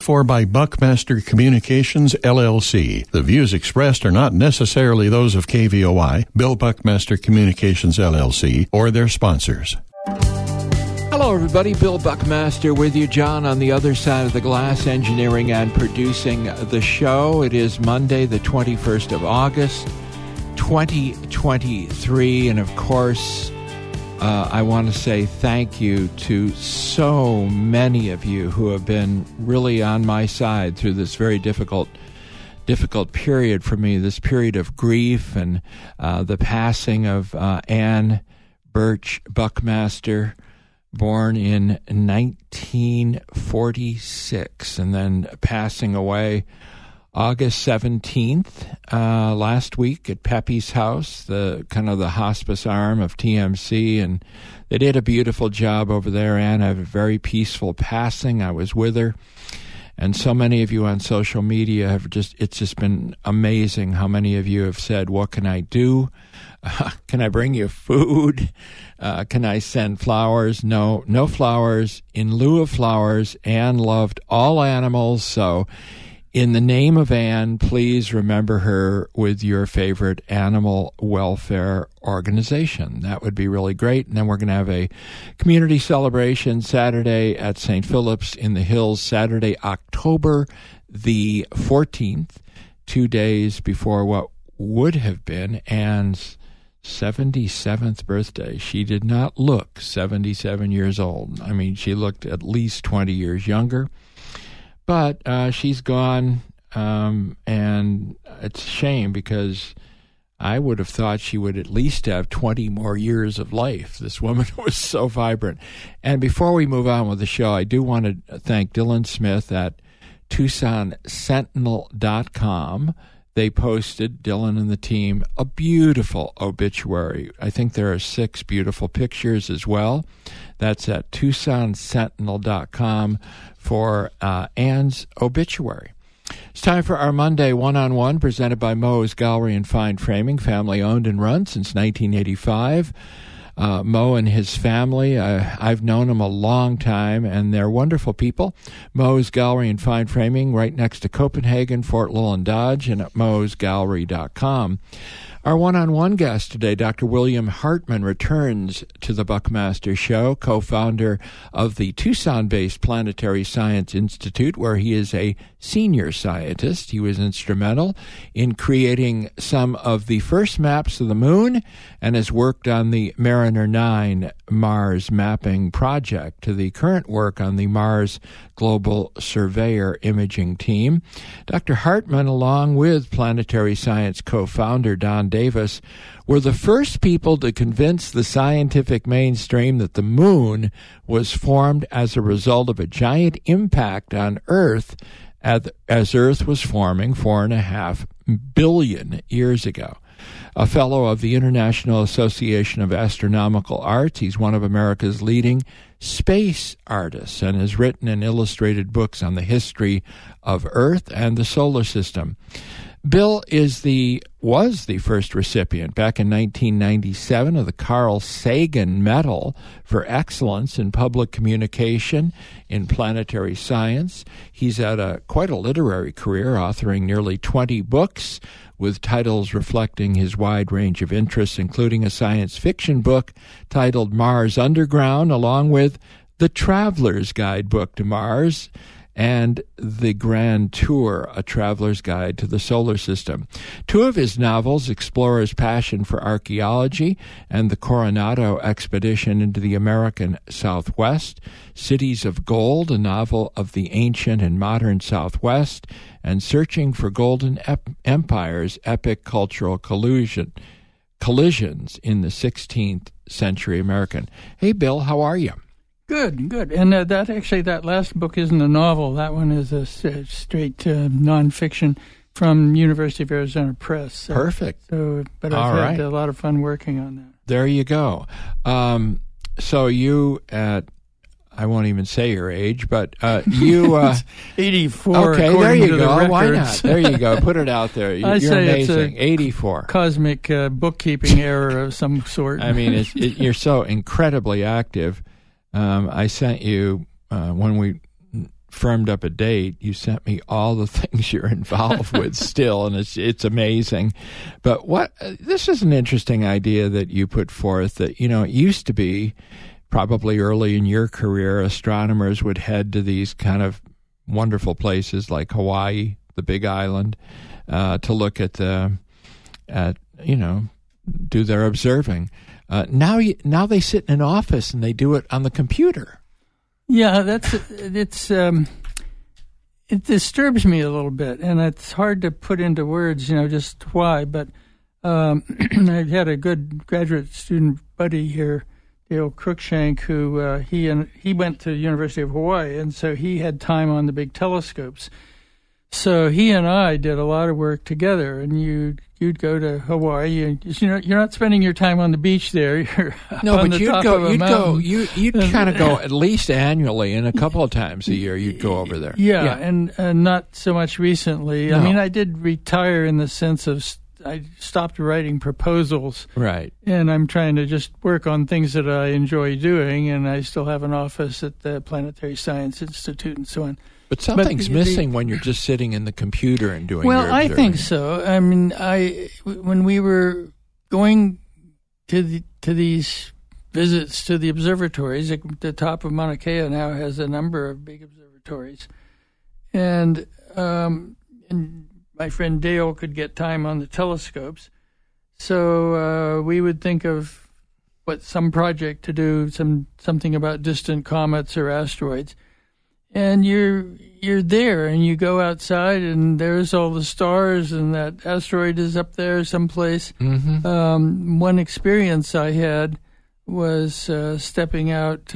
for by Buckmaster Communications, LLC. The views expressed are not necessarily those of KVOI, Bill Buckmaster Communications, LLC, or their sponsors. Hello, everybody. Bill Buckmaster with you. John on the other side of the glass, engineering and producing the show. It is Monday, the 21st of August, 2023. And, of course, I want to say thank you to so many of you who have been really on my side through this very difficult period for me, this period of grief and the passing of Ann Birch Buckmaster, born in 1946 and then passing away August 17th last week at Pepe's house, the kind of the hospice arm of TMC, and they did a beautiful job over there. Anne had a very peaceful passing. I was with her, and so many of you on social media have it's just been amazing how many of you have said, what can I do? Can I bring you food? Can I send flowers? No flowers. In lieu of flowers, Anne loved all animals. So in the name of Anne, please remember her with your favorite animal welfare organization. That would be really great. And then we're going to have a community celebration Saturday at St. Philip's in the Hills, Saturday, October the 14th, 2 days before what would have been Anne's 77th birthday. She did not look 77 years old. I mean, she looked at least 20 years younger. But she's gone, and it's a shame because I would have thought she would at least have 20 more years of life. This woman was so vibrant. And before we move on with the show, I do want to thank Dylan Smith at TucsonSentinel.com. They posted, Dylan and the team, a beautiful obituary. I think there are 6 beautiful pictures as well. That's at TucsonSentinel.com for Anne's obituary. It's time for our Monday one-on-one presented by Moe's Gallery and Fine Framing, family-owned and run since 1985. Mo and his family, I've known them a long time, and they're wonderful people. Moe's Gallery and Fine Framing, right next to Copenhagen, Fort Lowland Dodge, and at moesgallery.com. Our one-on-one guest today, Dr. William Hartman, returns to the Buckmaster Show, co-founder of the Tucson-based Planetary Science Institute, where he is a senior scientist. He was instrumental in creating some of the first maps of the moon and has worked on the Mariner 9 Mars mapping project to the current work on the Mars Global Surveyor imaging team. Dr. Hartman, along with Planetary Science co-founder Don Davis, were the first people to convince the scientific mainstream that the moon was formed as a result of a giant impact on Earth as Earth was forming 4.5 billion years ago. A fellow of the International Association of Astronomical Arts, he's one of America's leading space artists and has written and illustrated books on the history of Earth and the solar system. Bill was the first recipient back in 1997 of the Carl Sagan Medal for Excellence in Public Communication in Planetary Science. He's had quite a literary career, authoring nearly 20 books with titles reflecting his wide range of interests, including a science fiction book titled Mars Underground, along with The Traveler's Guidebook to Mars, and The Grand Tour, A Traveler's Guide to the Solar System. 2 of his novels explore his passion for archaeology and the Coronado expedition into the American Southwest, Cities of Gold, a novel of the ancient and modern Southwest, and Searching for Golden Empires, epic cultural collisions in the 16th century American. Hey, Bill, how are you? Good. And that last book isn't a novel. That one is a straight nonfiction from University of Arizona Press. Perfect. But I've had a lot of fun working on that. There you go. So you I won't even say your age, but you... 84, okay, there you go. The Why not? There you go. Put it out there. You're amazing. 84. Cosmic bookkeeping error of some sort. I mean, you're so incredibly active. I sent you, when we firmed up a date, you sent me all the things you're involved with still, and it's amazing. But this is an interesting idea that you put forth that, it used to be probably early in your career, astronomers would head to these kind of wonderful places like Hawaii, the Big Island, to look at do their observing. Now they sit in an office and they do it on the computer. Yeah, it disturbs me a little bit, and it's hard to put into words, just why. But I had a good graduate student buddy here, Dale Cruikshank, who he went to the University of Hawaii, and so he had time on the big telescopes. So he and I did a lot of work together, and you'd go to Hawaii, and you're not spending your time on the beach there. You're you'd kind of go at least annually, and a couple of times a year you'd go over there. Yeah. And not so much recently. No. I mean, I did retire in the sense of I stopped writing proposals. Right. And I'm trying to just work on things that I enjoy doing, and I still have an office at the Planetary Science Institute and so on. But something's missing when you're just sitting in the computer and doing your I observing. think so. I mean, when we were going to these visits to the observatories, the top of Mauna Kea now has a number of big observatories, and my friend Dale could get time on the telescopes, so we would think of some project to do, something about distant comets or asteroids. And you're there, and you go outside, and there's all the stars, and that asteroid is up there someplace. Mm-hmm. One experience I had was stepping out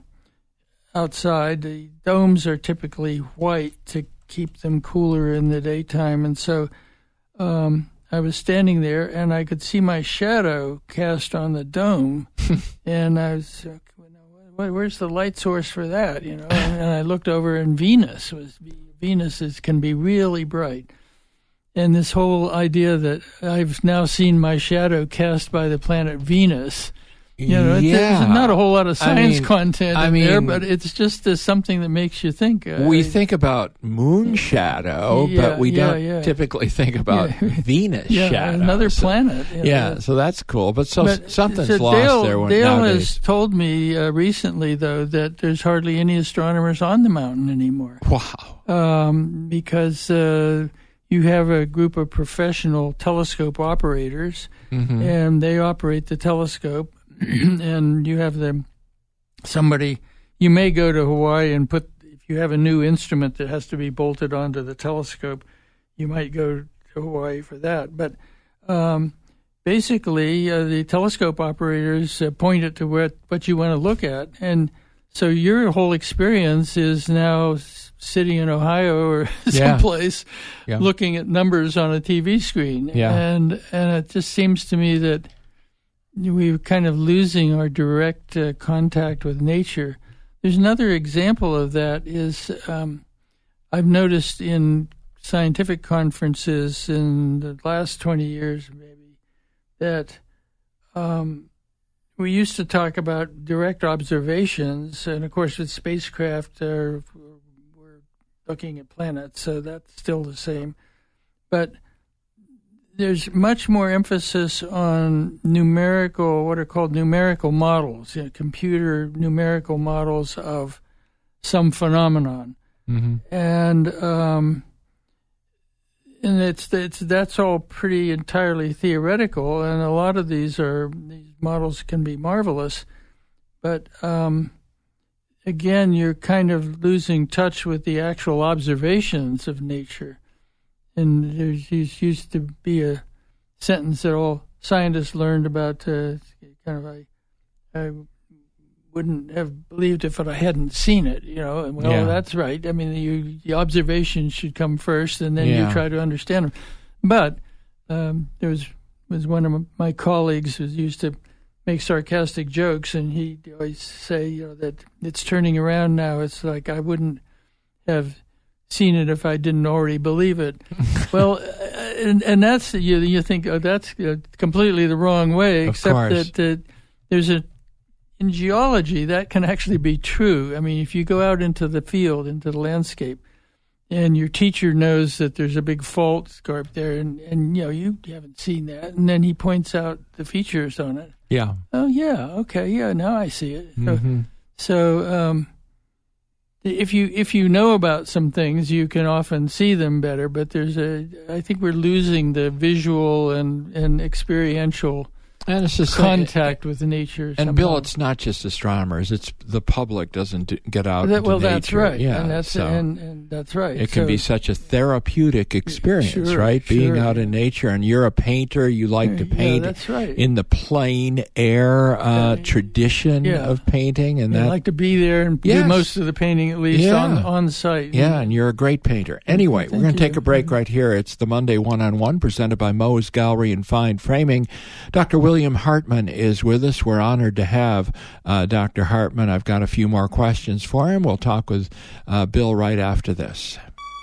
outside. The domes are typically white to keep them cooler in the daytime, and so I was standing there, and I could see my shadow cast on the dome, and I was... where's the light source for that? And I looked over, and Venus can be really bright. And this whole idea that I've now seen my shadow cast by the planet Venus, there's not a whole lot of science content in there, but it's just something that makes you think. We think about moon shadow, but we don't typically think about Venus shadow. Another planet. So that's cool. But something's lost there. Dale nowadays. has told me recently, though, that there's hardly any astronomers on the mountain anymore. Wow. Because you have a group of professional telescope operators, mm-hmm. and they operate the telescope. And you have somebody, you may go to Hawaii and if you have a new instrument that has to be bolted onto the telescope, you might go to Hawaii for that. But basically, the telescope operators point it to what you want to look at. And so your whole experience is now sitting in Ohio or someplace looking at numbers on a TV screen. Yeah. And it just seems to me that we're kind of losing our direct contact with nature. There's another example of that is I've noticed in scientific conferences in the last 20 years maybe that we used to talk about direct observations, and of course with spacecraft we're looking at planets, so that's still the same. But there's much more emphasis on what are called numerical models, computer numerical models of some phenomenon, mm-hmm. and that's all pretty entirely theoretical, and a lot of these models can be marvelous, but again, you're kind of losing touch with the actual observations of nature. And there used to be a sentence that all scientists learned about, I wouldn't have believed if I hadn't seen it, that's right. I mean, the observations should come first, and then you try to understand them. But there was one of my colleagues who used to make sarcastic jokes, and he'd always say, that it's turning around now. It's like I wouldn't have seen it if I didn't already believe it. Well, and that's you think that's completely the wrong way. Of except course. that there's in geology, that can actually be true. I mean, if you go out into the field, into the landscape, and your teacher knows that there's a big fault scarp there, and you haven't seen that, and then he points out the features on it. Yeah. Oh, yeah, okay, yeah, now I see it. Mm-hmm. So if you know about some things, you can often see them better, but I think we're losing the visual and experiential and it's just contact with nature. And somehow. Bill, it's not just astronomers; it's the public doesn't get out into nature. That's right. Yeah, and that's right. It can be such a therapeutic experience, right? Being out in nature, and you're a painter. You like to paint. That's right. In the plein air tradition of painting, and I like to be there and do most of the painting, at least on site. Yeah, and you're a great painter. Anyway, we're going to take a break right here. It's the Monday One-on-One presented by Moe's Gallery and Fine Framing. Dr. William Hartman is with us. We're honored to have Dr. Hartman. I've got a few more questions for him. We'll talk with Bill right after this.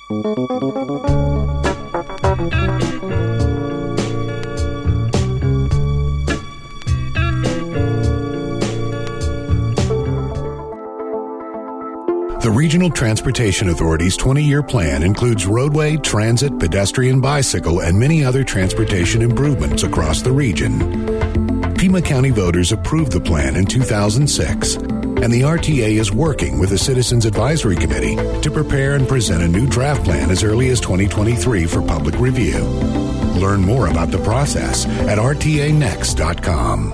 The Regional Transportation Authority's 20-year plan includes roadway, transit, pedestrian, bicycle, and many other transportation improvements across the region. Pima County voters approved the plan in 2006, and the RTA is working with the Citizens Advisory Committee to prepare and present a new draft plan as early as 2023 for public review. Learn more about the process at rtanext.com.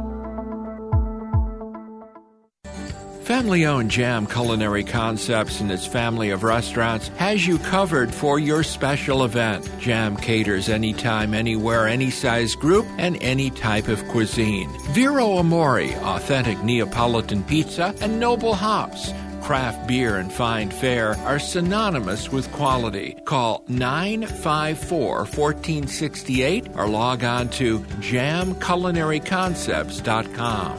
Family-owned Jam Culinary Concepts and its family of restaurants has you covered for your special event. Jam caters anytime, anywhere, any size group, and any type of cuisine. Vero Amore, authentic Neapolitan pizza, and Noble Hops. Craft beer and fine fare are synonymous with quality. Call 954-1468 or log on to jamculinaryconcepts.com.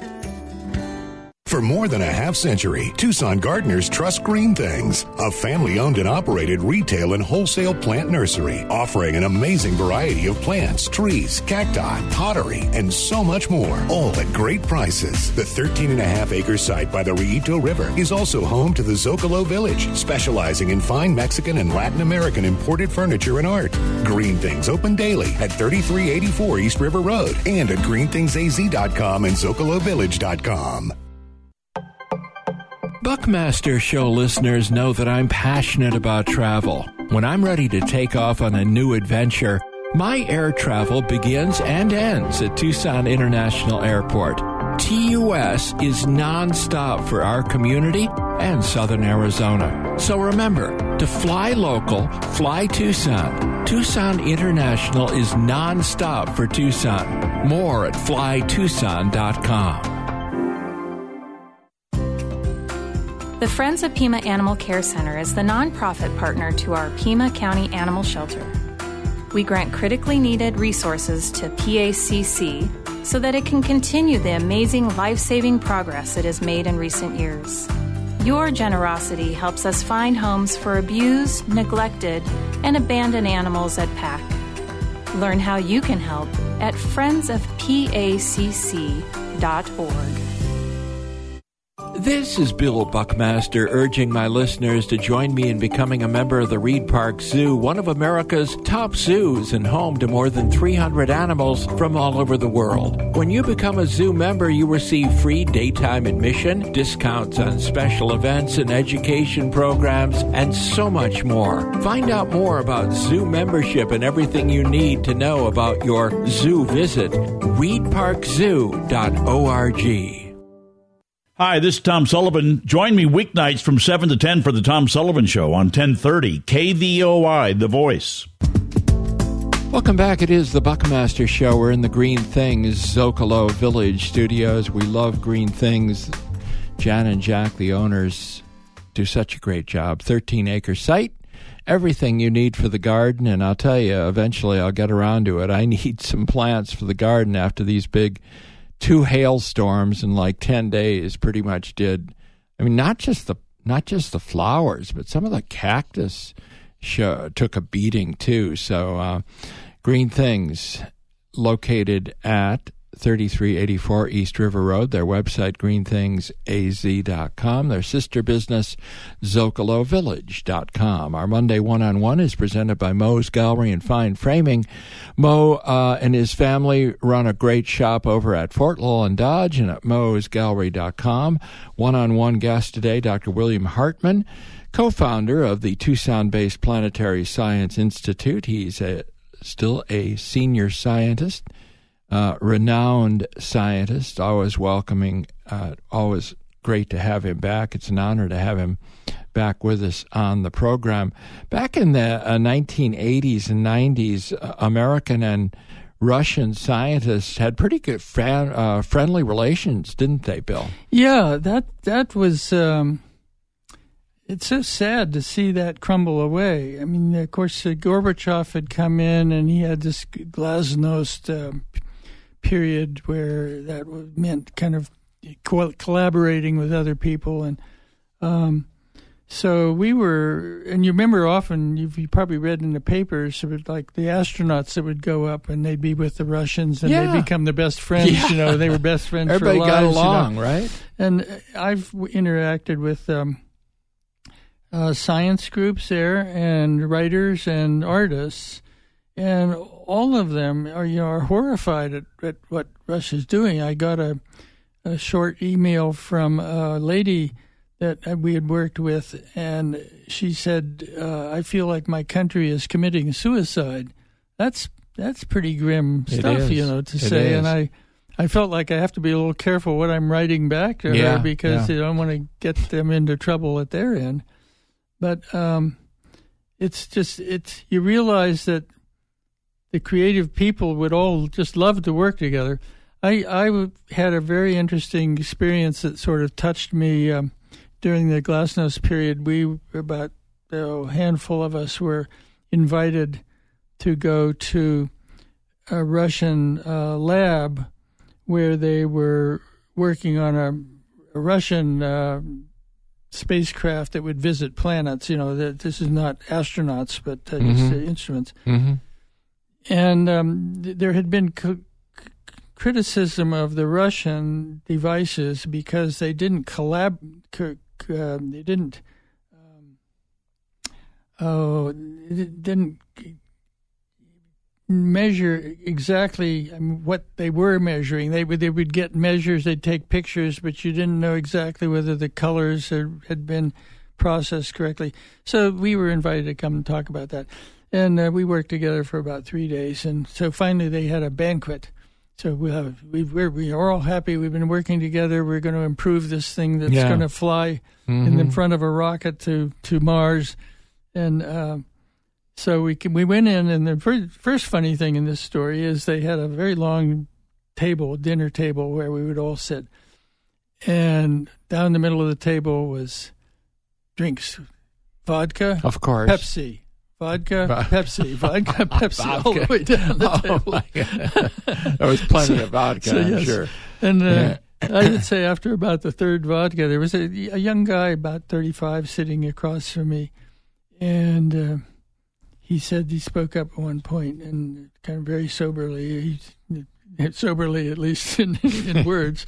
For more than a half-century, Tucson gardeners trust Green Things, a family-owned and operated retail and wholesale plant nursery offering an amazing variety of plants, trees, cacti, pottery, and so much more, all at great prices. The 13.5-acre site by the Rillito River is also home to the Zocalo Village, specializing in fine Mexican and Latin American imported furniture and art. Green Things open daily at 3384 East River Road and at greenthingsaz.com and zocalovillage.com. Buckmaster Show listeners know that I'm passionate about travel. When I'm ready to take off on a new adventure, my air travel begins and ends at Tucson International Airport. TUS is nonstop for our community and Southern Arizona. So remember, to fly local, fly Tucson. Tucson International is nonstop for Tucson. More at flytucson.com. The Friends of Pima Animal Care Center is the nonprofit partner to our Pima County Animal Shelter. We grant critically needed resources to PACC so that it can continue the amazing life-saving progress it has made in recent years. Your generosity helps us find homes for abused, neglected, and abandoned animals at PAC. Learn how you can help at friendsofpacc.org. This is Bill Buckmaster urging my listeners to join me in becoming a member of the Reed Park Zoo, one of America's top zoos and home to more than 300 animals from all over the world. When you become a zoo member, you receive free daytime admission, discounts on special events and education programs, and so much more. Find out more about zoo membership and everything you need to know about your zoo visit. reedparkzoo.org. Hi, this is Tom Sullivan. Join me weeknights from 7 to 10 for the Tom Sullivan Show on 1030 KVOI, The Voice. Welcome back. It is the Buckmaster Show. We're in the Green Things Zocalo Village studios. We love Green Things. Jan and Jack, the owners, do such a great job. 13-acre site, everything you need for the garden. And I'll tell you, eventually I'll get around to it. I need some plants for the garden after these big 2 hailstorms in like 10 days pretty much did. I mean, not just the flowers, but some of the cactus took a beating too. So Green Things located at 3384 East River Road. Their website, greenthingsaz.com. Their sister business, zocalovillage.com. Our Monday one-on-one is presented by Mo's Gallery and Fine Framing. Mo and his family run a great shop over at Fort Lawn Dodge and at mosgallery.com. One-on-one guest today, Dr. William Hartman, co-founder of the Tucson-based Planetary Science Institute. He's still a senior scientist. Renowned scientist, always welcoming, always great to have him back. It's an honor to have him back with us on the program. Back in the 1980s and 90s, American and Russian scientists had pretty good friendly relations, didn't they, Bill? Yeah, that was... It's so sad to see that crumble away. I mean, of course, Gorbachev had come in and he had this glasnost period where that meant kind of collaborating with other people. And so we were, and you remember often, you probably read in the papers, like the astronauts that would go up and they'd be with the Russians and they'd become the best friends. Yeah. You know, they were best friends for lives. Everybody got along, right? And I've interacted with science groups there and writers and artists, and all of them are horrified at what Russia's doing. I got a short email from a lady that we had worked with, and she said, "I feel like my country is committing suicide." That's pretty grim stuff, to say. And I felt like I have to be a little careful what I'm writing back to her because I don't want to get them into trouble at their end. But you realize that the creative people would all just love to work together. I had a very interesting experience that sort of touched me during the Glasnost period. We, about a handful of us, were invited to go to a Russian lab where they were working on a Russian spacecraft that would visit planets. This is not astronauts, but just instruments. Mm-hmm. And there had been criticism of the Russian devices because they didn't didn't measure exactly what they were measuring. They would get measures, they'd take pictures, but you didn't know exactly whether the colors had been processed correctly. So we were invited to come and talk about that. And we worked together for about 3 days. And so finally they had a banquet. So we are all happy. We've been working together. We're going to improve this thing that's going to fly in the front of a rocket to Mars. And so we went in, and the first funny thing in this story is they had a very long dinner table, where we would all sit. And down the middle of the table was drinks, vodka, of course, Pepsi. Vodka, Pepsi, vodka, Pepsi, all the way down the table. My God. There was plenty of vodka, I'm sure. And I would say after about the third vodka, there was a young guy, about 35, sitting across from me. And he spoke up at one point, and kind of very soberly, at least in words.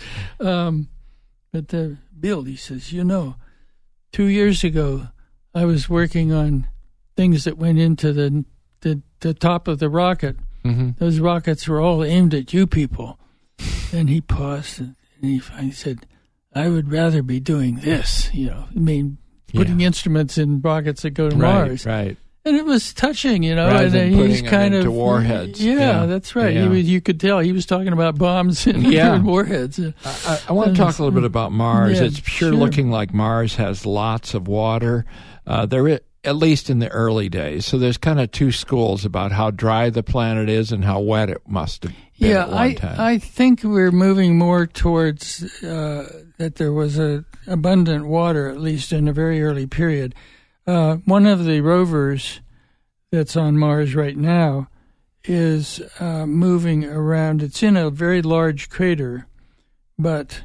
But Bill, he says, 2 years ago, I was working on things that went into the top of the rocket. Mm-hmm. Those rockets were all aimed at you people. Then he paused and he finally said, "I would rather be doing this." Putting instruments in rockets that go to Mars. Right. And it was touching, Rather and than he's kind into of warheads. Yeah, that's right. Yeah. You could tell he was talking about bombs and warheads. I want to talk a little bit about Mars. Yeah, it's sure looking like Mars has lots of water. There is, at least in the early days. So there's kind of two schools about how dry the planet is and how wet it must have been at one time. I think we're moving more towards that there was abundant water, at least in a very early period. One of the rovers that's on Mars right now is moving around. It's in a very large crater, but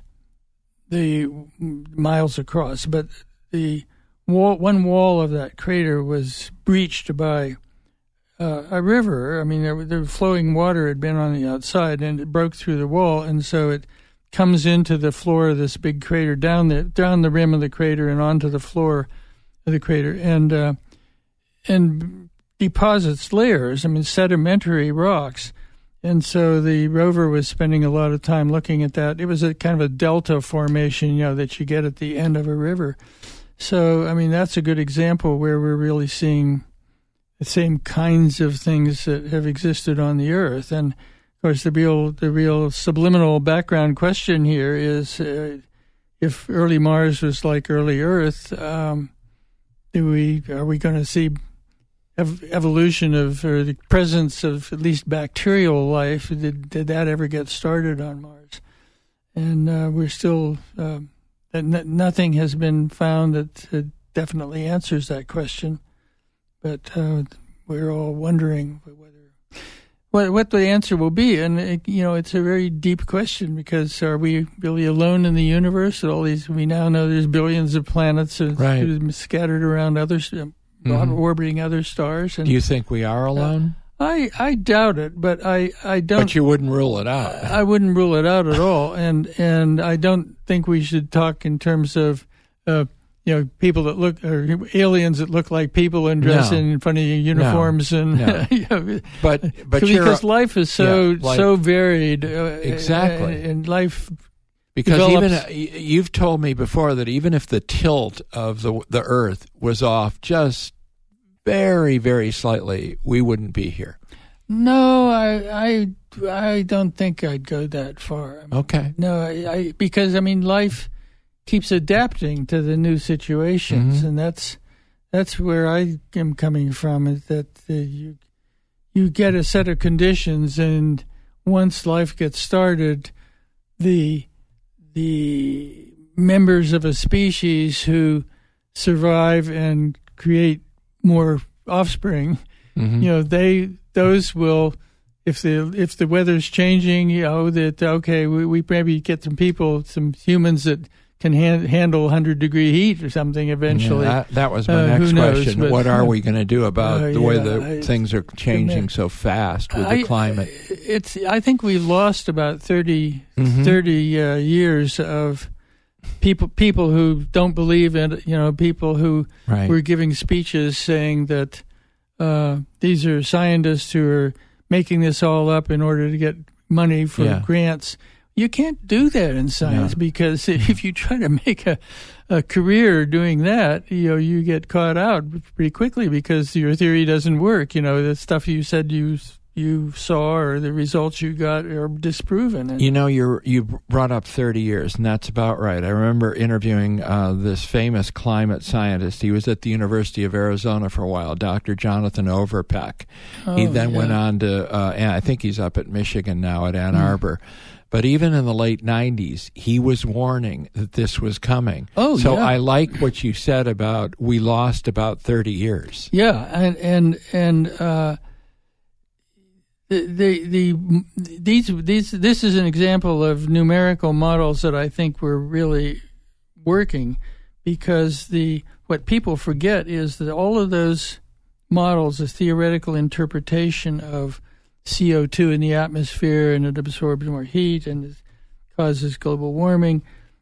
miles across, but one wall of that crater was breached by a river. I mean, the flowing water had been on the outside, and it broke through the wall, and so it comes into the floor of this big crater, down the rim of the crater and onto the floor of the crater, and deposits layers. I mean, sedimentary rocks. And so the rover was spending a lot of time looking at that. It was a kind of a delta formation, that you get at the end of a river. So, I mean, that's a good example where we're really seeing the same kinds of things that have existed on the Earth. And, of course, the real subliminal background question here is if early Mars was like early Earth, are we going to see evolution or the presence of at least bacterial life? Did that ever get started on Mars? And we're still nothing has been found that definitely answers that question. But we're all wondering what the answer will be, and it's a very deep question, because are we really alone in the universe? All these, we now know there's billions of planets scattered around others. Orbiting other stars. And, do you think we are alone? I doubt it, but I don't. But you wouldn't rule it out. I wouldn't rule it out at all, and I don't think we should talk in terms of people that look, or aliens that look like people and dress in funny uniforms, but because life is so varied. Exactly, and life. Because even you've told me before that even if the tilt of the Earth was off just very, very slightly, we wouldn't be here. No, I don't think I'd go that far. Okay. No, because life keeps adapting to the new situations, and that's where I am coming from. Is that you get a set of conditions, and once life gets started, the members of a species who survive and create more offspring, those will, if the weather's changing, we maybe get some humans that can handle 100-degree heat or something eventually. Yeah, that was my next question. But what are we going to do about the way things are changing so fast with the climate? I think we lost about 30 years of people who don't believe in people who were giving speeches saying that these are scientists who are making this all up in order to get money for grants. You can't do that in science because if you try to make a career doing that, you get caught out pretty quickly because your theory doesn't work. The stuff you said you saw or the results you got are disproven. And, you brought up 30 years, and that's about right. I remember interviewing this famous climate scientist. He was at the University of Arizona for a while, Dr. Jonathan Overpeck. He then went on to, I think he's up at Michigan now at Ann Arbor. But even in the late 90s, he was warning that this was coming. I like what you said about we lost about 30 years. Yeah, and this is an example of numerical models that I think were really working, because what people forget is that all of those models, the theoretical interpretation of CO2 in the atmosphere, and it absorbs more heat and it causes global warming.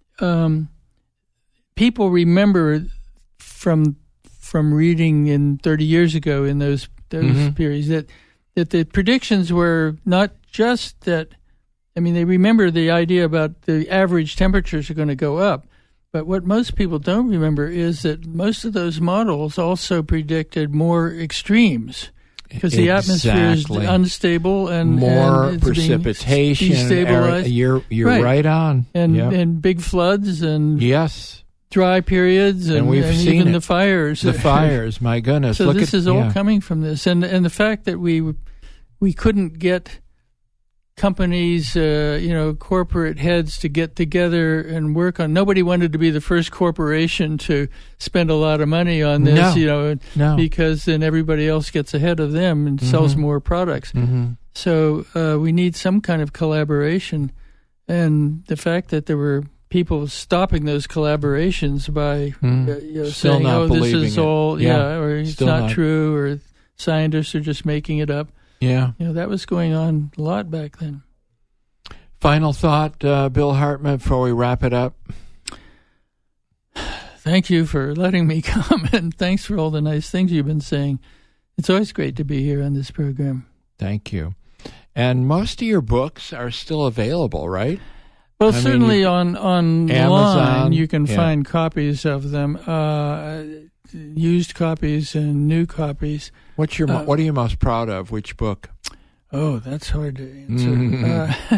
People remember from reading in 30 years ago in those periods that the predictions were not just that. They remember the idea about the average temperatures are going to go up, but what most people don't remember is that most of those models also predicted more extremes. Because the atmosphere is unstable and more and precipitation. Destabilized. You're right on. And big floods and dry periods and we've seen even the fires. The fires, my goodness. So this is all coming from this, and the fact that we couldn't get companies, corporate heads to get together and work on. Nobody wanted to be the first corporation to spend a lot of money on this, because then everybody else gets ahead of them and sells more products. So we need some kind of collaboration, and the fact that there were people stopping those collaborations by saying, not this is it. all, or it's Still not true, or scientists are just making it up. Yeah. That was going on a lot back then. Final thought, Bill Hartman, before we wrap it up? Thank you for letting me come, and thanks for all the nice things you've been saying. It's always great to be here on this program. Thank you. And most of your books are still available, right? Well, certainly on Amazon, you can find copies of them, used copies and new copies. What are you most proud of? Which book? Oh, that's hard to answer.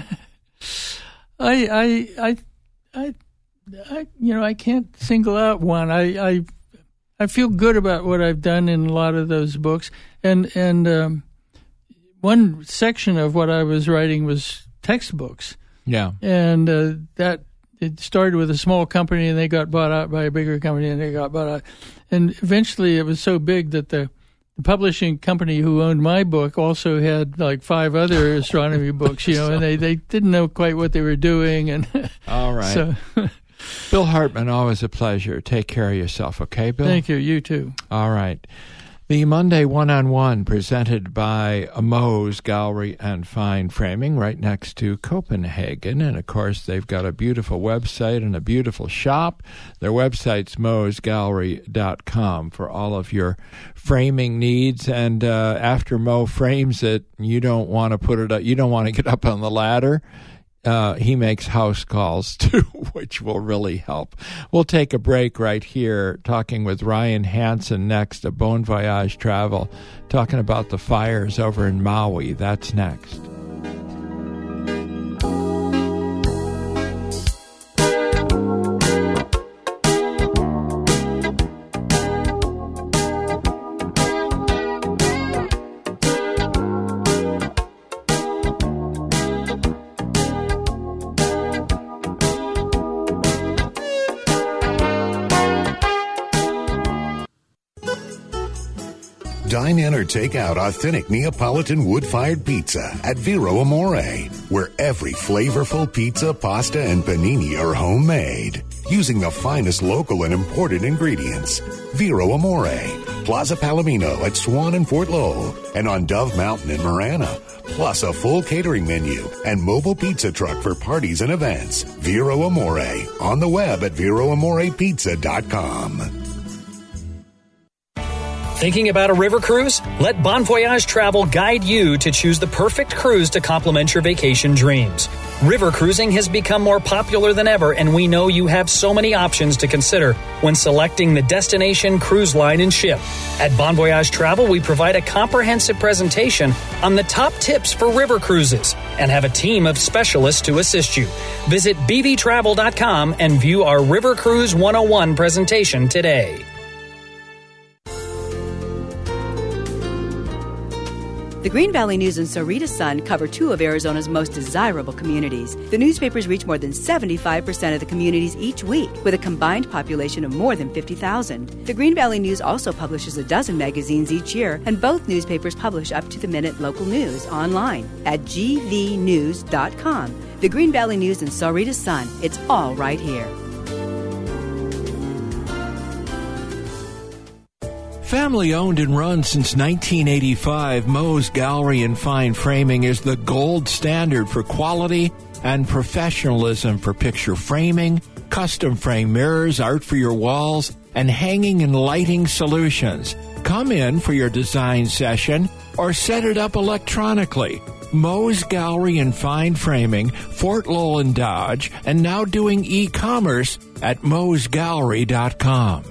I can't single out one. I feel good about what I've done in a lot of those books, and one section of what I was writing was textbooks. Yeah, and that it started with a small company, and they got bought out by a bigger company, and they got bought out, and eventually it was so big that the publishing company who owned my book also had like 5 other astronomy books, and they didn't know quite what they were doing. And all right. So, Bill Hartman, always a pleasure. Take care of yourself, okay, Bill? Thank you. You too. All right. The Monday One-on-One presented by Moe's Gallery and Fine Framing right next to Copenhagen. And, of course, they've got a beautiful website and a beautiful shop. Their website's moesgallery.com for all of your framing needs. And after Moe frames it, you don't want to put it up, you don't want to get up on the ladder. He makes house calls, too, which will really help. We'll take a break right here, talking with Ryan Hansen next of Bon Voyage Travel, talking about the fires over in Maui. That's next. Dine in or take out authentic Neapolitan wood-fired pizza at Vero Amore, where every flavorful pizza, pasta, and panini are homemade, using the finest local and imported ingredients. Vero Amore, Plaza Palomino at Swan and Fort Lowell, and on Dove Mountain in Marana, plus a full catering menu and mobile pizza truck for parties and events. Vero Amore, on the web at VeroAmorePizza.com. Thinking about a river cruise? Let Bon Voyage Travel guide you to choose the perfect cruise to complement your vacation dreams. River cruising has become more popular than ever, and we know you have so many options to consider when selecting the destination, cruise line, and ship. At Bon Voyage Travel, we provide a comprehensive presentation on the top tips for river cruises and have a team of specialists to assist you. Visit bvtravel.com and view our River Cruise 101 presentation today. The Green Valley News and Sarita Sun cover 2 of Arizona's most desirable communities. The newspapers reach more than 75% of the communities each week, with a combined population of more than 50,000. The Green Valley News also publishes a dozen magazines each year, and both newspapers publish up-to-the-minute local news online at gvnews.com. The Green Valley News and Sarita Sun. It's all right here. Family owned and run since 1985, Moe's Gallery and Fine Framing is the gold standard for quality and professionalism for picture framing, custom frame mirrors, art for your walls, and hanging and lighting solutions. Come in for your design session or set it up electronically. Moe's Gallery and Fine Framing, Fort Lowell and Dodge, and now doing e-commerce at moesgallery.com.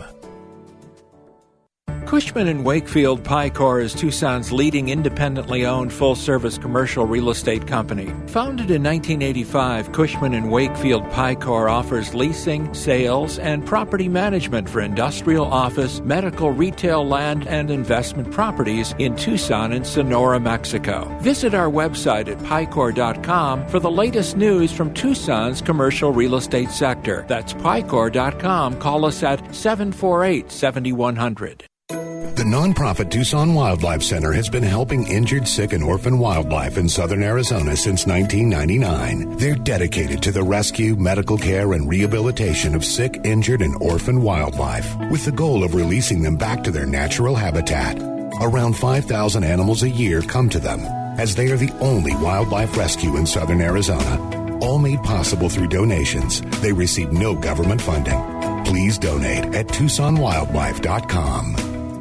Cushman & Wakefield Picor is Tucson's leading independently owned full-service commercial real estate company. Founded in 1985, Cushman & Wakefield Picor offers leasing, sales, and property management for industrial, office, medical, retail, land, and investment properties in Tucson and Sonora, Mexico. Visit our website at picor.com for the latest news from Tucson's commercial real estate sector. That's picor.com. Call us at 748-7100. The nonprofit Tucson Wildlife Center has been helping injured, sick, and orphan wildlife in southern Arizona since 1999. They're dedicated to the rescue, medical care, and rehabilitation of sick, injured, and orphan wildlife with the goal of releasing them back to their natural habitat. Around 5,000 animals a year come to them, as they are the only wildlife rescue in southern Arizona. All made possible through donations. They receive no government funding. Please donate at TucsonWildlife.com.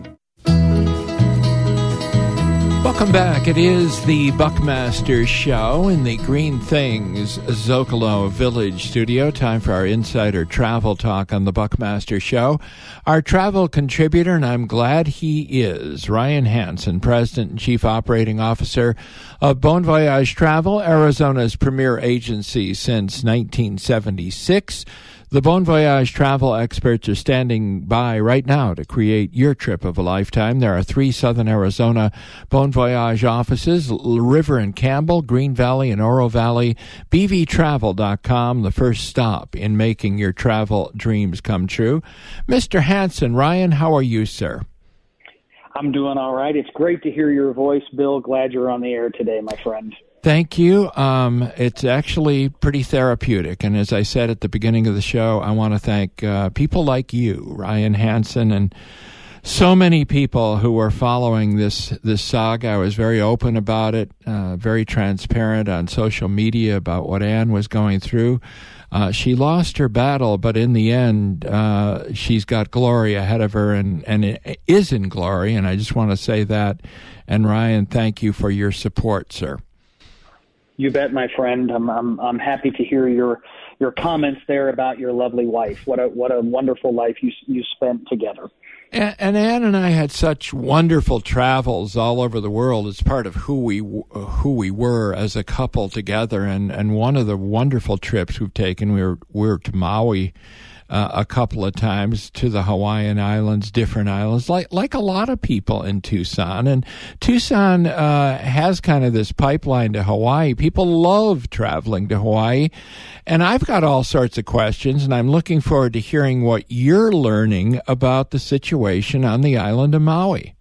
Welcome back. It is the Buckmaster Show in the Green Things Zocalo Village studio. Time for our insider travel talk on the Buckmaster Show. Our travel contributor, and I'm glad he is, Ryan Hansen, President and Chief Operating Officer of Bon Voyage Travel, Arizona's premier agency since 1976. The Bon Voyage travel experts are standing by right now to create your trip of a lifetime. There are 3 Southern Arizona Bon Voyage offices, River and Campbell, Green Valley and Oro Valley. BVTravel.com, the first stop in making your travel dreams come true. Mr. Hansen, Ryan, how are you, sir? I'm doing all right. It's great to hear your voice, Bill. Glad you're on the air today, my friend. Thank you. It's actually pretty therapeutic. And as I said at the beginning of the show, I want to thank people like you, Ryan Hansen, and so many people who are following this saga. I was very open about it, very transparent on social media about what Anne was going through. She lost her battle, but in the end, she's got glory ahead of her and it is in glory. And I just want to say that. And Ryan, thank you for your support, sir. You bet, my friend. I'm happy to hear your comments there about your lovely wife. What a wonderful life you spent together. And Anne and I had such wonderful travels all over the world as part of who we were as a couple together. And one of the wonderful trips we've taken, we were to Maui a couple of times, to the Hawaiian Islands, different islands, like a lot of people in Tucson. And Tucson has kind of this pipeline to Hawaii. People love traveling to Hawaii. And I've got all sorts of questions, and I'm looking forward to hearing what you're learning about the situation on the island of Maui.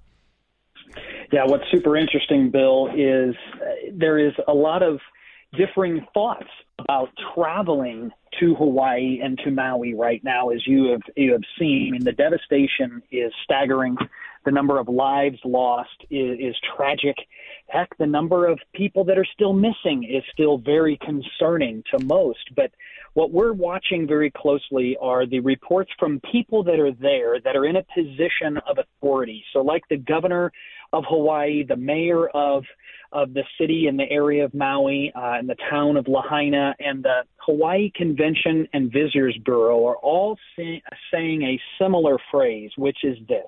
Yeah, what's super interesting, Bill, is there is a lot of differing thoughts about traveling to Hawaii and to Maui right now, as you have seen. I mean, the devastation is staggering. The number of lives lost is tragic. Heck, the number of people that are still missing is still very concerning to most. But what we're watching very closely are the reports from people that are there, that are in a position of authority. So like the governor of Hawaii, the mayor of the city and the area of Maui, and the town of Lahaina, and the Hawaii Convention and Visitors Bureau are all saying a similar phrase, which is this: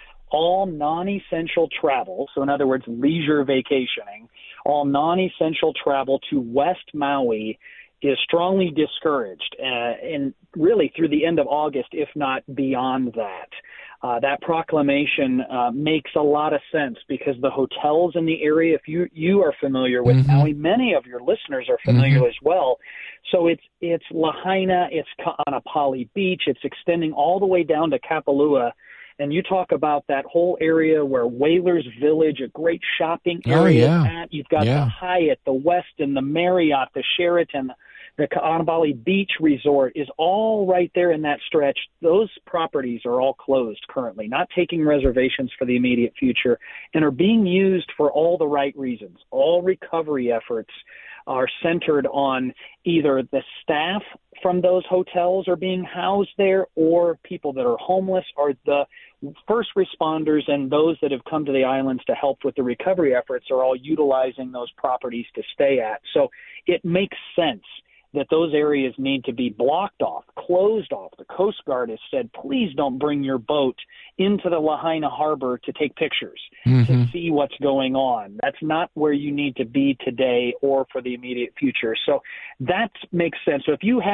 all non-essential travel, so in other words, leisure vacationing, all non-essential travel to West Maui is strongly discouraged, and really through the end of August, if not beyond that. That proclamation makes a lot of sense because the hotels in the area, if you are familiar with Maui, many of your listeners are familiar as well. So it's Lahaina, it's Kaanapali Beach, it's extending all the way down to Kapalua. And you talk about that whole area where Whalers Village, a great shopping area, is at. You've got the Hyatt, the Westin, the Marriott, the Sheraton, the Kaanapali Beach Resort is all right there in that stretch. Those properties are all closed currently, not taking reservations for the immediate future, and are being used for all the right reasons. All recovery efforts are centered on either the staff from those hotels are being housed there, or people that are homeless, or the first responders and those that have come to the islands to help with the recovery efforts are all utilizing those properties to stay at. So it makes sense that those areas need to be blocked off, closed off. The Coast Guard has said, please don't bring your boat into the Lahaina harbor to take pictures, to see what's going on. That's not where you need to be today or for the immediate future. So that makes sense. So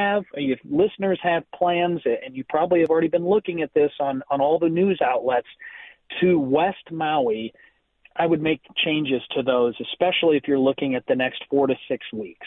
if listeners have plans, and you probably have already been looking at this on all the news outlets, to West Maui, I would make changes to those, especially if you're looking at the next 4 to 6 weeks.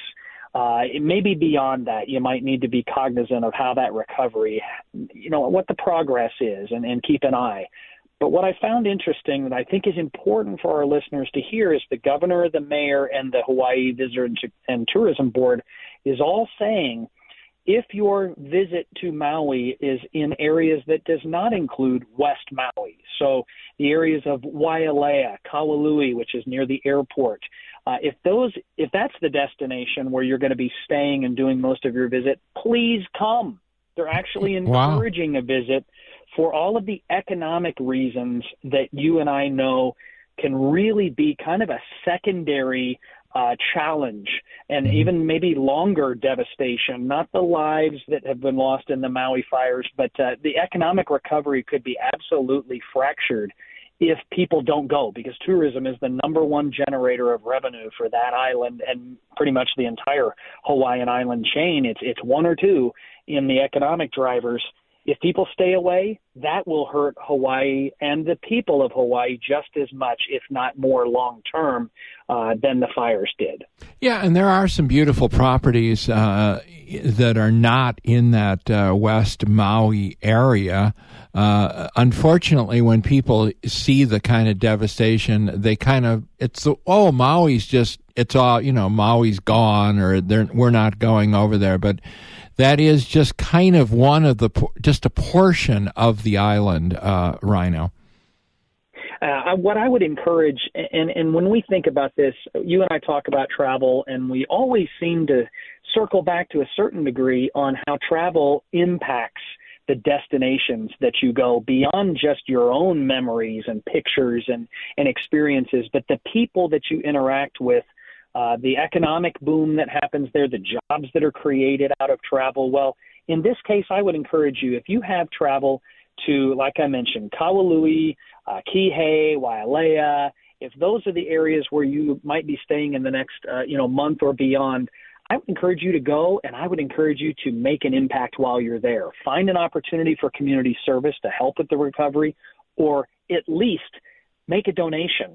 It may be beyond that. You might need to be cognizant of how that recovery, what the progress is, and keep an eye. But what I found interesting that I think is important for our listeners to hear is the governor, the mayor, and the Hawaii Visitor and Tourism Board is all saying if your visit to Maui is in areas that does not include West Maui, so the areas of Wailea, Kaualui, which is near the airport, if that's the destination where you're going to be staying and doing most of your visit, please come. They're actually encouraging a visit for all of the economic reasons that you and I know can really be kind of a secondary challenge and even maybe longer devastation, not the lives that have been lost in the Maui fires, but the economic recovery could be absolutely fractured if people don't go, because tourism is the number one generator of revenue for that island and pretty much the entire Hawaiian island chain. It's one or two in the economic drivers. If people stay away, that will hurt Hawaii and the people of Hawaii just as much, if not more long term, than the fires did. Yeah, and there are some beautiful properties that are not in that West Maui area. Unfortunately, when people see the kind of devastation, they Maui's it's all, Maui's gone, or we're not going over there. But that is just kind of just a portion of the island, Rhino. What I would encourage, and when we think about this, you and I talk about travel, and we always seem to circle back to a certain degree on how travel impacts the destinations that you go beyond just your own memories and pictures and experiences, but the people that you interact with, the economic boom that happens there, the jobs that are created out of travel. Well, in this case, I would encourage you, if you have travel to, like I mentioned, Kaualui, Kihei, Wailea, if those are the areas where you might be staying in the next month or beyond, I would encourage you to go, and I would encourage you to make an impact while you're there. Find an opportunity for community service to help with the recovery, or at least make a donation.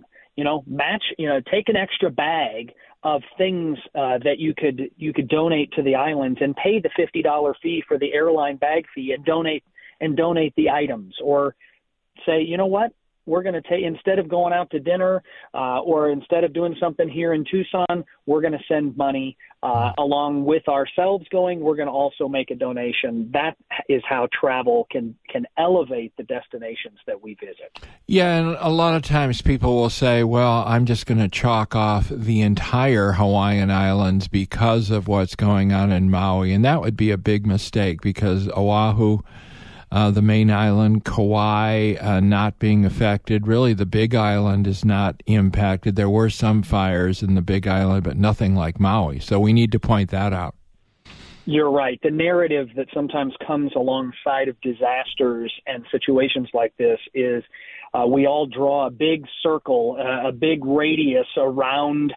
Take an extra bag of things that you could donate to the islands, and pay the $50 fee for the airline bag fee, and donate the items. Or say, you know what? We're going to take, instead of going out to dinner or instead of doing something here in Tucson, we're going to send money along with ourselves going. We're going to also make a donation. That is how travel can elevate the destinations that we visit. Yeah, and a lot of times people will say, well, I'm just going to chalk off the entire Hawaiian Islands because of what's going on in Maui. And that would be a big mistake, because Oahu, the main island, Kauai not being affected. Really, the Big Island is not impacted. There were some fires in the Big Island, but nothing like Maui. So we need to point that out. You're right. The narrative that sometimes comes alongside of disasters and situations like this is we all draw a big circle, a big radius around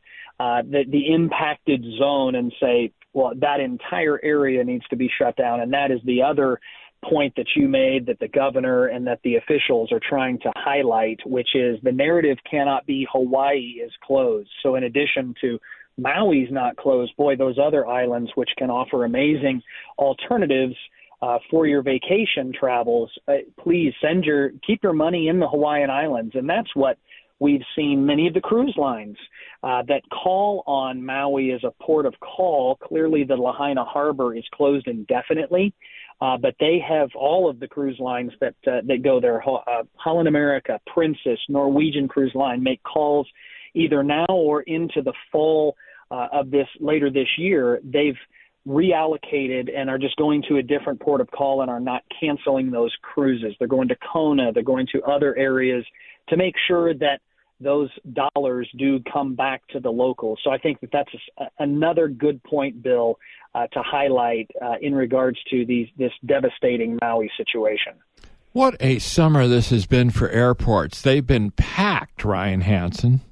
the impacted zone and say, well, that entire area needs to be shut down. And that is the other point that you made, that the governor and that the officials are trying to highlight, which is the narrative cannot be Hawaii is closed. So in addition to Maui's not closed, boy, those other islands, which can offer amazing alternatives for your vacation travels, please keep your money in the Hawaiian Islands. And that's what we've seen many of the cruise lines that call on Maui as a port of call. Clearly, the Lahaina Harbor is closed indefinitely. But they have all of the cruise lines that go there. Holland America, Princess, Norwegian Cruise Line make calls either now or into the fall of later this year. They've reallocated and are just going to a different port of call and are not canceling those cruises. They're going to Kona. They're going to other areas to make sure that those dollars do come back to the locals. So I think that's another good point, Bill, to highlight in regards to this devastating Maui situation. What a summer this has been for airports. They've been packed, Ryan Hansen.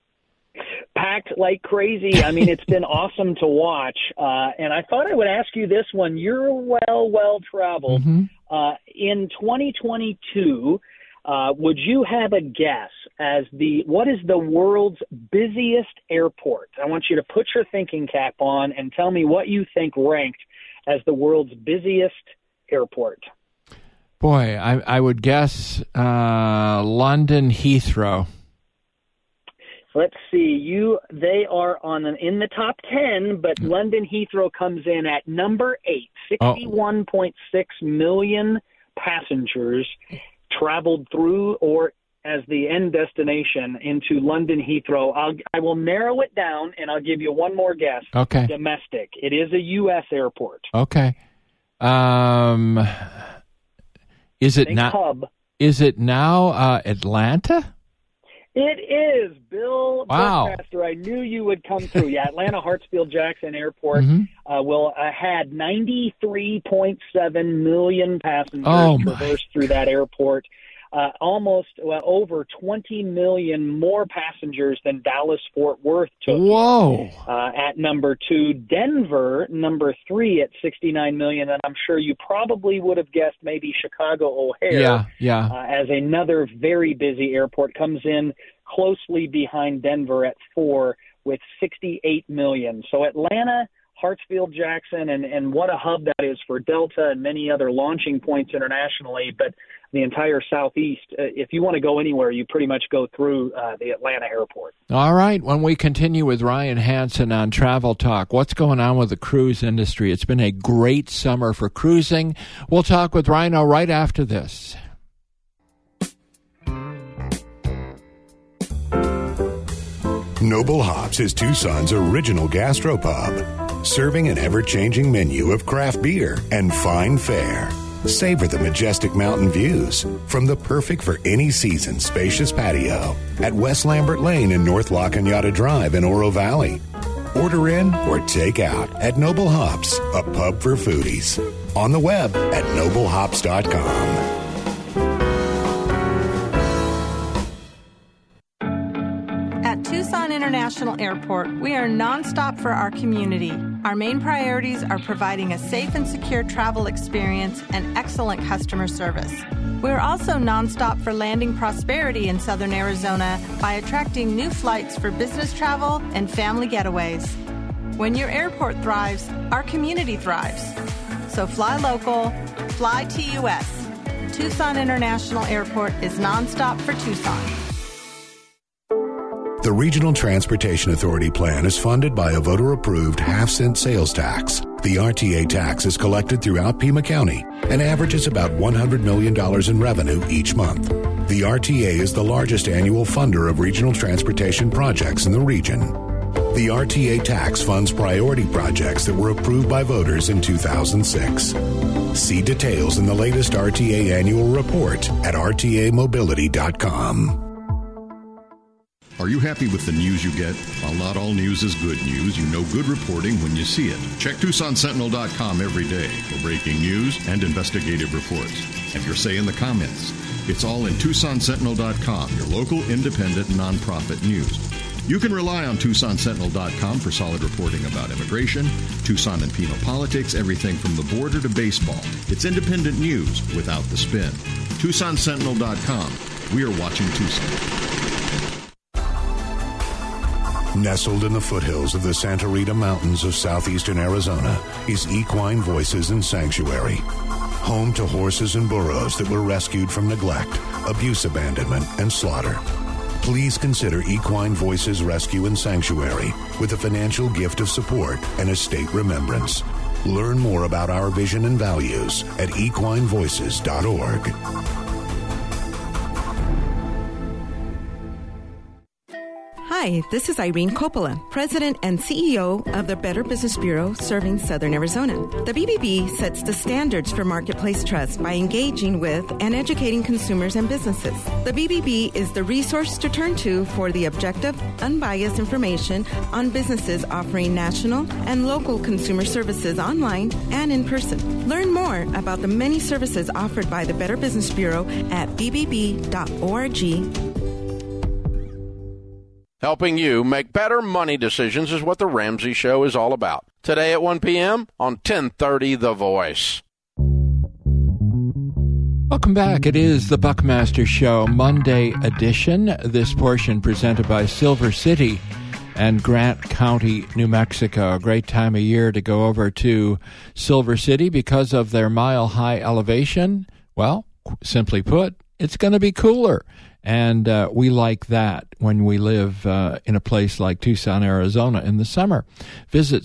Packed like crazy. I mean, it's been awesome to watch. And I thought I would ask you this one. You're well-traveled. Mm-hmm. In 2022, would you have a guess as what is the world's busiest airport? I want you to put your thinking cap on and tell me what you think ranked as the world's busiest airport. Boy, I would guess London Heathrow. Let's see. They are in the top 10, but London Heathrow comes in at number 8. 61.6 million passengers traveled through or as the end destination into London Heathrow. I will narrow it down, and I'll give you one more guess. Okay. Domestic. It is a U.S. airport. Okay. Is it now Atlanta? It is, Bill. Wow. Broadcaster, I knew you would come through. Yeah, Atlanta Hartsfield-Jackson Airport will had 93.7 million passengers traverse through that airport. Over 20 million more passengers than Dallas-Fort Worth took. Whoa. At number 2, Denver, number 3 at 69 million, and I'm sure you probably would have guessed maybe Chicago O'Hare as another very busy airport, comes in closely behind Denver at 4 with 68 million. So Atlanta, Hartsfield-Jackson, and what a hub that is for Delta and many other launching points internationally, but the entire Southeast, if you want to go anywhere, you pretty much go through the Atlanta airport. All right. When we continue with Ryan Hansen on Travel Talk, what's going on with the cruise industry? It's been a great summer for cruising. We'll talk with Rhino right after this. Noble Hops is Tucson's original gastropub, serving an ever-changing menu of craft beer and fine fare. Savor the majestic mountain views from the perfect for any season spacious patio at West Lambert Lane and North La Cañada Drive in Oro Valley. Order in or take out at Noble Hops, a pub for foodies. On the web at noblehops.com. At Tucson International Airport, we are nonstop for our community. Our main priorities are providing a safe and secure travel experience and excellent customer service. We're also nonstop for landing prosperity in Southern Arizona by attracting new flights for business travel and family getaways. When your airport thrives, our community thrives. So fly local, fly TUS. Tucson International Airport is nonstop for Tucson. The Regional Transportation Authority plan is funded by a voter-approved half-cent sales tax. The RTA tax is collected throughout Pima County and averages about $100 million in revenue each month. The RTA is the largest annual funder of regional transportation projects in the region. The RTA tax funds priority projects that were approved by voters in 2006. See details in the latest RTA annual report at rtamobility.com. Are you happy with the news you get? While not all news is good news, you know good reporting when you see it. Check TucsonSentinel.com every day for breaking news and investigative reports. Have your say in the comments. It's all in TucsonSentinel.com, your local independent nonprofit news. You can rely on TucsonSentinel.com for solid reporting about immigration, Tucson and Pima politics, everything from the border to baseball. It's independent news without the spin. TucsonSentinel.com. We are watching Tucson. Nestled in the foothills of the Santa Rita Mountains of southeastern Arizona is Equine Voices and Sanctuary, home to horses and burros that were rescued from neglect, abuse, abandonment, and slaughter. Please consider Equine Voices Rescue and Sanctuary with a financial gift of support and estate remembrance. Learn more about our vision and values at equinevoices.org. Hi, this is Irene Coppola, President and CEO of the Better Business Bureau serving Southern Arizona. The BBB sets the standards for marketplace trust by engaging with and educating consumers and businesses. The BBB is the resource to turn to for the objective, unbiased information on businesses offering national and local consumer services online and in person. Learn more about the many services offered by the Better Business Bureau at bbb.org. Helping you make better money decisions is what The Ramsey Show is all about. Today at 1 p.m. on 1030 The Voice. Welcome back. It is the Buckmaster Show, Monday edition. This portion presented by Silver City and Grant County, New Mexico. A great time of year to go over to Silver City because of their mile-high elevation. Well, simply put, it's going to be cooler. And we like that when we live in a place like Tucson, Arizona in the summer. Visit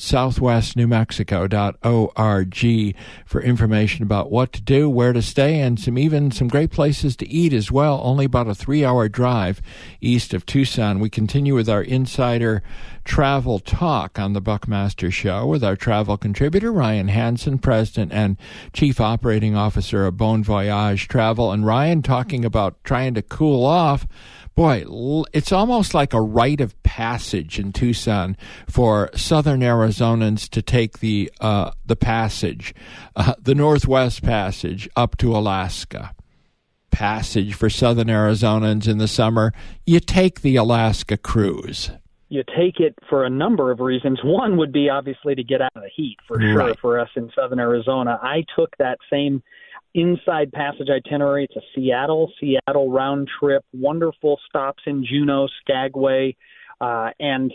southwestnewmexico.org for information about what to do, where to stay, and some great places to eat as well. Only about a 3-hour drive east of Tucson. We continue with our insider travel talk on the Buckmaster Show with our travel contributor, Ryan Hansen, President and Chief Operating Officer of Bon Voyage Travel. And Ryan talking about trying to cool off. Boy, it's almost like a rite of passage in Tucson for Southern Arizonans to take the passage, the Northwest Passage up to Alaska. Passage for Southern Arizonans in the summer, you take the Alaska cruise. You take it for a number of reasons. One would be obviously to get out of the heat, for sure, for us in Southern Arizona. I took that same inside passage itinerary. It's a Seattle round trip, wonderful stops in Juneau, Skagway, and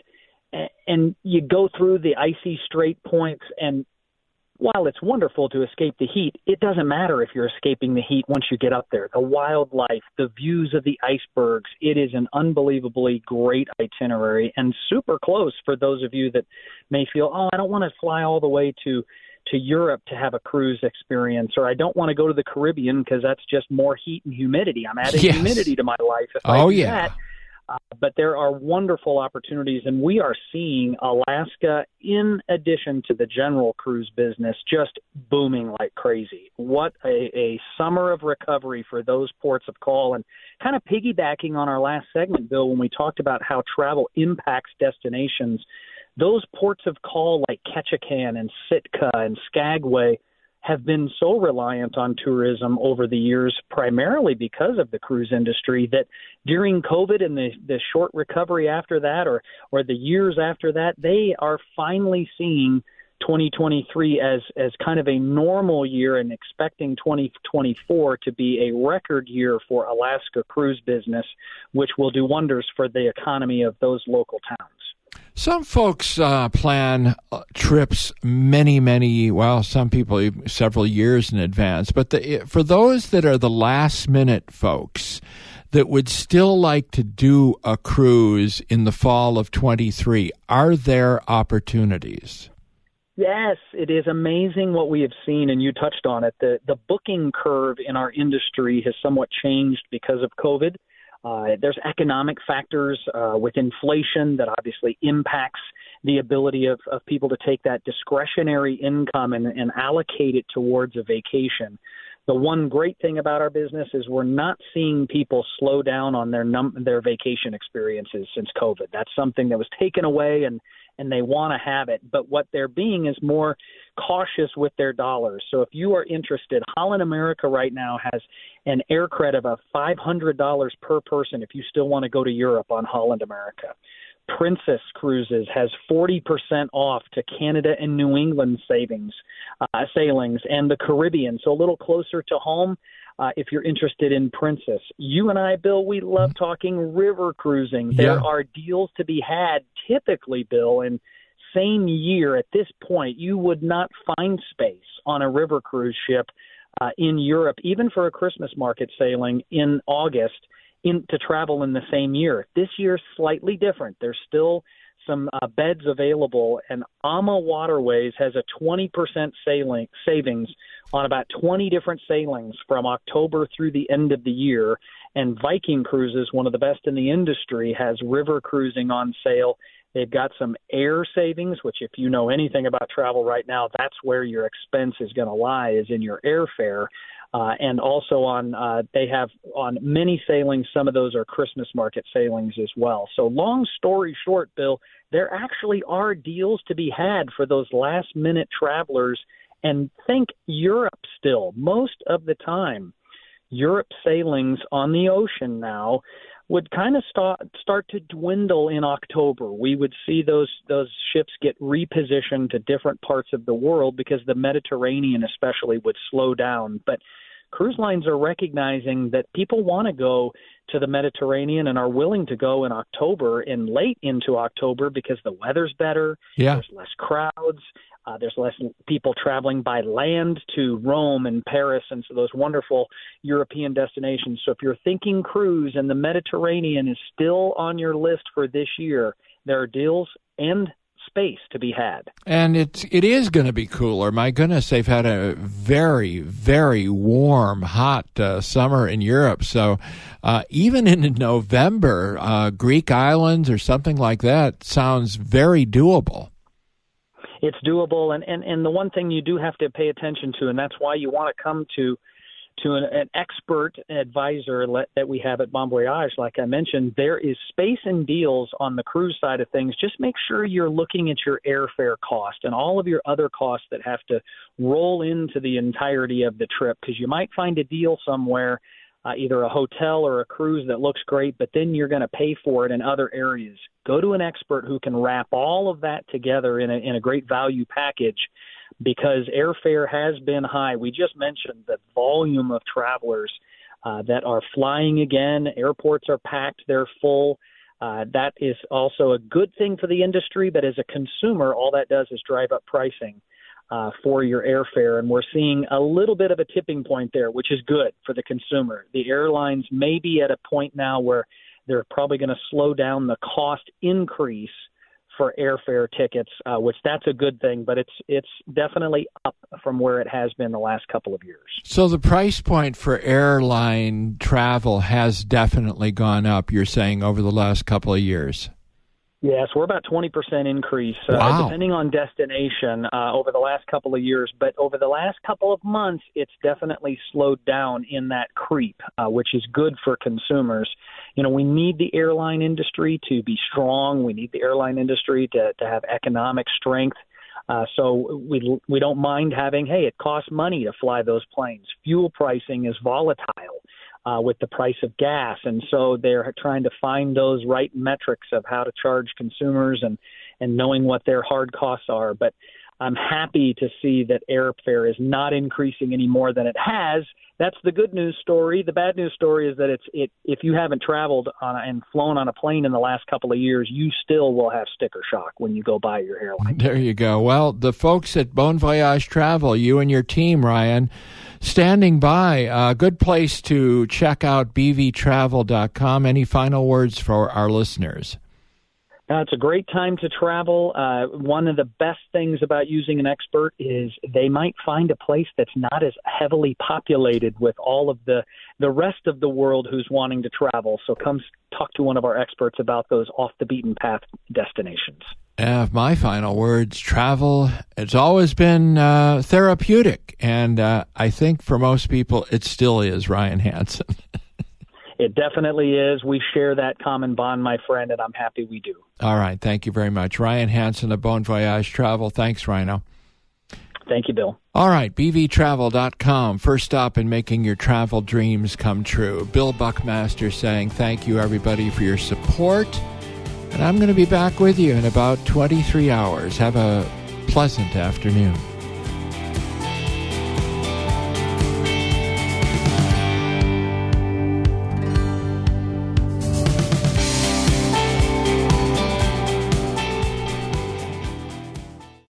you go through the icy straight points. And while it's wonderful to escape the heat, it doesn't matter if you're escaping the heat once you get up there. The wildlife, the views of the icebergs, it is an unbelievably great itinerary and super close for those of you that may feel, I don't want to fly all the way to Europe to have a cruise experience, or I don't want to go to the Caribbean because that's just more heat and humidity. I'm adding humidity to my life if I do that. But there are wonderful opportunities, and we are seeing Alaska, in addition to the general cruise business, just booming like crazy. What a summer of recovery for those ports of call. And kind of piggybacking on our last segment, Bill, when we talked about how travel impacts destinations, those ports of call like Ketchikan and Sitka and Skagway have been so reliant on tourism over the years, primarily because of the cruise industry, that during COVID and the short recovery after that, or the years after that, they are finally seeing 2023 as kind of a normal year and expecting 2024 to be a record year for Alaska cruise business, which will do wonders for the economy of those local towns. Some folks plan trips some people several years in advance. But for those that are the last-minute folks that would still like to do a cruise in the fall of 23, are there opportunities? Yes, it is amazing what we have seen, and you touched on it. The booking curve in our industry has somewhat changed because of COVID. There's economic factors with inflation that obviously impacts the ability of people to take that discretionary income and allocate it towards a vacation. The one great thing about our business is we're not seeing people slow down on their vacation experiences since COVID. That's something that was taken away, and they want to have it. But what they're being is more cautious with their dollars. So if you are interested, Holland America right now has an air credit of $500 per person if you still want to go to Europe on Holland America. Princess Cruises has 40% off to Canada and New England sailings, and the Caribbean, so a little closer to home. If you're interested in Princess. You and I, Bill, we love talking river cruising. There are deals to be had typically, Bill, in same year at this point, you would not find space on a river cruise ship in Europe, even for a Christmas market sailing in August, to travel in the same year. This year's slightly different. There's still some beds available, and AMA Waterways has a 20% savings on about 20 different sailings from October through the end of the year. And Viking Cruises, one of the best in the industry, has river cruising on sale. They've got some air savings, which if you know anything about travel right now, that's where your expense is going to lie, is in your airfare. And also they have on many sailings, some of those are Christmas market sailings as well. So long story short, Bill, there actually are deals to be had for those last minute travelers. And think Europe still. Most of the time, Europe sailings on the ocean now would kind of start to dwindle in October. We would see those ships get repositioned to different parts of the world because the Mediterranean especially would slow down. But cruise lines are recognizing that people want to go to the Mediterranean and are willing to go in October and late into October because the weather's better. Yeah. There's less crowds. There's less people traveling by land to Rome and Paris and so those wonderful European destinations. So if you're thinking cruise and the Mediterranean is still on your list for this year, there are deals and space to be had. And it is going to be cooler. My goodness, they've had a very, very warm, hot summer in Europe. So even in November, Greek islands or something like that sounds very doable. It's doable, and the one thing you do have to pay attention to, and that's why you want to come to an expert advisor that we have at Bon Voyage, like I mentioned, there is space and deals on the cruise side of things. Just make sure you're looking at your airfare cost and all of your other costs that have to roll into the entirety of the trip, because you might find a deal somewhere, either a hotel or a cruise that looks great, but then you're going to pay for it in other areas. Go to an expert who can wrap all of that together in a great value package, because airfare has been high. We just mentioned the volume of travelers that are flying again. Airports are packed. They're full. That is also a good thing for the industry, but as a consumer, all that does is drive up pricing for your airfare, and we're seeing a little bit of a tipping point there, which is good for the consumer. The airlines may be at a point now where they're probably going to slow down the cost increase for airfare tickets, which that's a good thing, but it's definitely up from where it has been the last couple of years. So the price point for airline travel has definitely gone up, you're saying, over the last couple of years? Yes, we're about 20% increase, wow. Depending on destination, over the last couple of years. But over the last couple of months, it's definitely slowed down in that creep, which is good for consumers. You know, we need the airline industry to be strong. We need the airline industry to have economic strength. So we don't mind having, hey, it costs money to fly those planes. Fuel pricing is volatile with the price of gas. And so they're trying to find those right metrics of how to charge consumers and knowing what their hard costs are. But I'm happy to see that airfare is not increasing any more than it has. That's the good news story. The bad news story is that if you haven't traveled and flown on a plane in the last couple of years, you still will have sticker shock when you go buy your airline. There you go. Well, the folks at Bon Voyage Travel, you and your team, Ryan, standing by. A good place to check out bvtravel.com. Any final words for our listeners? It's a great time to travel. One of the best things about using an expert is they might find a place that's not as heavily populated with all of the rest of the world who's wanting to travel. So come talk to one of our experts about those off-the-beaten-path destinations. My final words, travel, it's always been therapeutic, and I think for most people it still is, Ryan Hansen. It definitely is. We share that common bond, my friend, and I'm happy we do. All right. Thank you very much. Ryan Hansen of Bon Voyage Travel. Thanks, Rhino. Thank you, Bill. All right. bvtravel.com. First stop in making your travel dreams come true. Bill Buckmaster saying thank you, everybody, for your support. And I'm going to be back with you in about 23 hours. Have a pleasant afternoon.